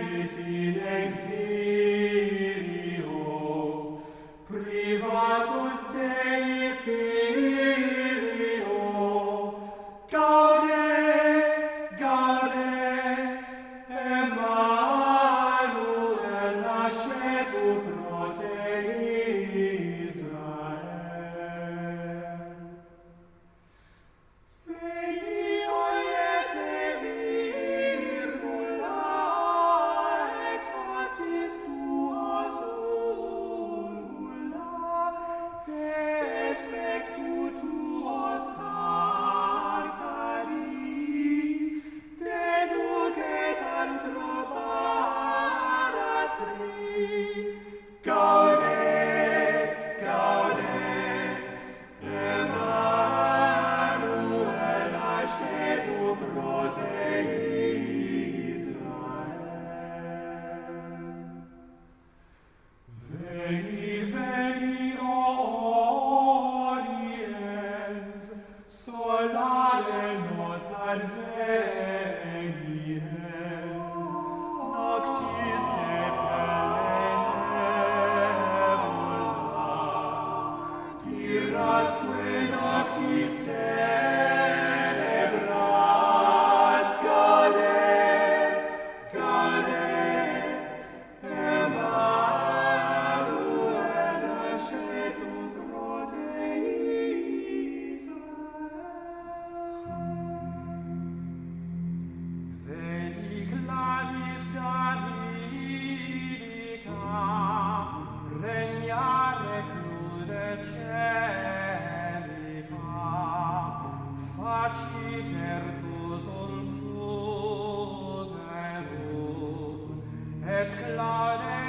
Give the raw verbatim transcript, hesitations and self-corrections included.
venit in exilio, privatus Dei Filio, gaude, gaude, Emmanuel nascetu pro te Israel. Veni, o Iese virgula, ex hostis tuos ungula, te spectu tuos tartari, deducet antro paratri. Gaude, gaude, Emmanuel nascetu pro te Israel. Veni, veni, o audiens, solare nos adveniens, noctis depellenebulas, dirasque noctis tenebras, gaude, gaude, Emmanuel nascetu pro te Israel. Veni, clavis Davidica, regnare clude celica, faciter tutum superum, et claude